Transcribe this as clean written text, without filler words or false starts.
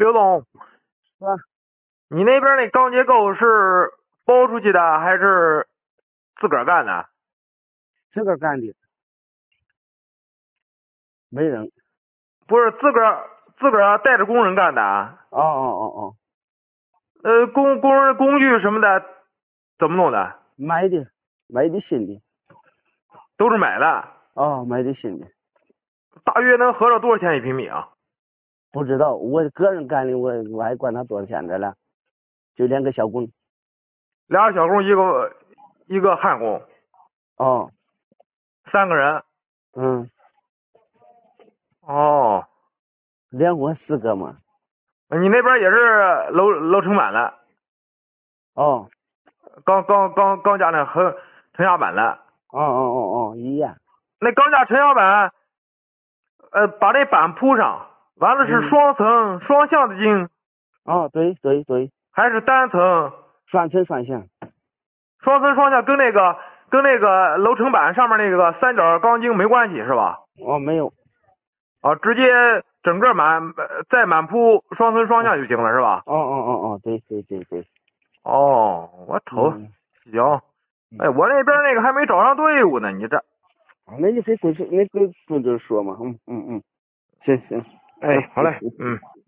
刘总， 是吧？ 你那边那钢结构是包出去的还是自个儿干的？ 自个儿干的，没人。 不是自个儿带着工人干的啊？ 哦哦哦哦， 工人工具什么的怎么弄的？ 买的，买的新的。 都是买的。 哦，买的新的。 大约能合着多少钱一平米啊？ 不知道，我个人干的，我还管他多少钱的了，就2个小工。 俩小工一个焊工哦， ，3个人。 嗯， 哦， 连活4个嘛。 你那边也是楼层板的， 哦， 钢架那横承压板的。 哦哦哦哦，一样。 那钢架承压板，把那板铺上，完了是双层双向的进， 哦，对对对， 还是单层？ 双层双向。 双层双向跟那个楼层板上面那个三角钢筋没关系是吧？ 哦，没有。 啊，直接整个再满铺双层双向就行了是吧？ 哦哦哦哦，对对对对。 哦，我瞅嗯， 行。哎，我那边那个还没找上队伍呢，你这。 那你跟工头说嘛。嗯嗯嗯，行行。 哎，好嘞，嗯。